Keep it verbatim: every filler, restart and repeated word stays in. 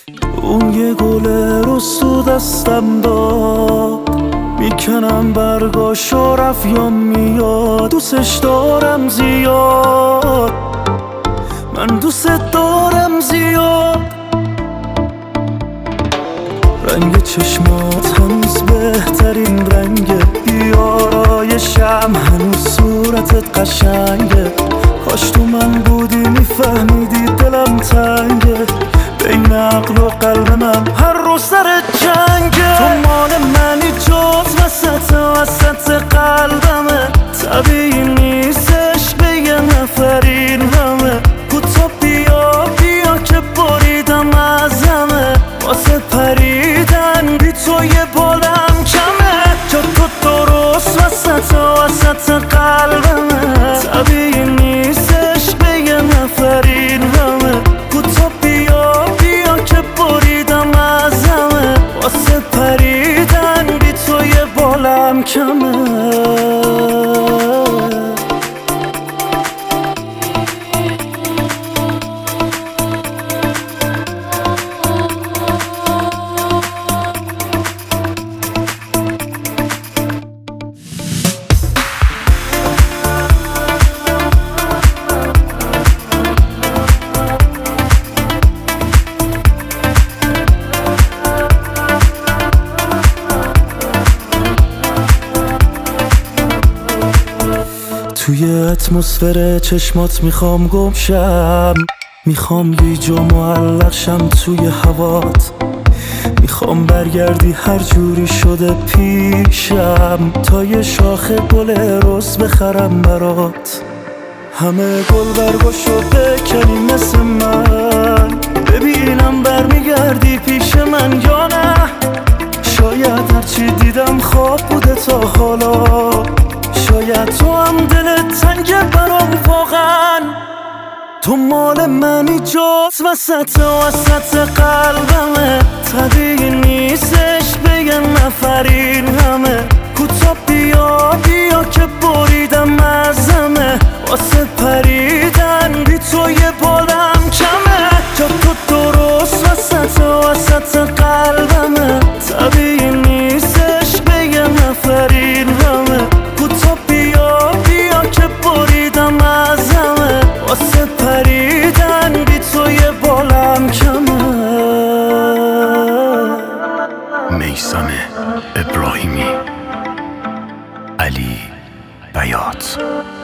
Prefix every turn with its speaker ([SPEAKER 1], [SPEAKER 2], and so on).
[SPEAKER 1] اون یه گل رستو دستم داد، میکنم برگاشو رفت یا میاد. دوستش دارم زیاد، من دوست دارم زیاد. رنگ چشمات هنوز بهترین رنگه، بیارایشم هنوز صورتت قشنگه. کاش تو من بودی میفهمیدی دلم تنگه، بین عقل و قلب من هر روز سر جنگه. تو مال منی جز وسط وسط قلبمه، طبیعی نیستش بگه نفرین همه. کوتا بیا بیا که بریدم از همه، واسه پریدن بی تو یه بالم کمه. جا تو درست وسط وسط قلبمه، طبیعی نیستش بگه نفرین همه. کوتا بیا بیا که بریدم از همه، واسه پریدن بی تو یه بالم کمه. توی اتمسفر چشمات میخوام گم شم، میخوام گیج و معلق شم توی هوات. میخوام برگردی هر جوری شده پیشم، تا یه شاخه گل رز بخرم برات. همه گل برگاشو بکنی مثل من، ببینم برمیگردی پیش من یا نه. شاید هرچی دیدم خواب بوده تا حالا، شاید تو هم دلت تنگه برام واقعا. تو مال منی جز وسط وسط قلبمه، طبیعی نیستش بگن نفرین همه. کوتا بیا بیا که بریدم از همه، واسه پریدن بی تو یه بالم کمه. جا تو درست وسط وسط قلبمه، طبیعی نیستش بگن نفرین همه. کوتا بیا بیا که بریدم از همه، واسه پریدن بی تو یه بالم کمه.
[SPEAKER 2] میثم ابراهیمی، علی بیات.